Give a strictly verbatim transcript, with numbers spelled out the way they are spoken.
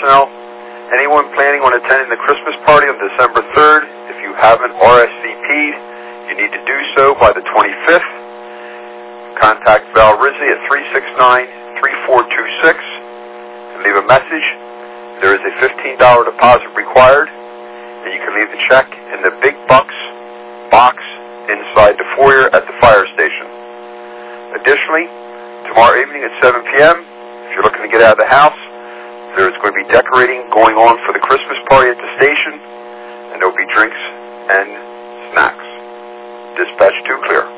personnel. Anyone planning on attending the Christmas party on December third, if you haven't R S V P'd, you need to do so by the twenty-fifth. Contact Val Rizzi at three six nine, three four two six and leave a message. There is a fifteen dollars deposit required, and you can leave the check in the big bucks box inside the foyer at the fire station. Additionally, tomorrow evening at seven p.m., if you're looking to get out of the house, there is going to be decorating going on for the Christmas party at the station, and there will be drinks and snacks. Dispatch two clear.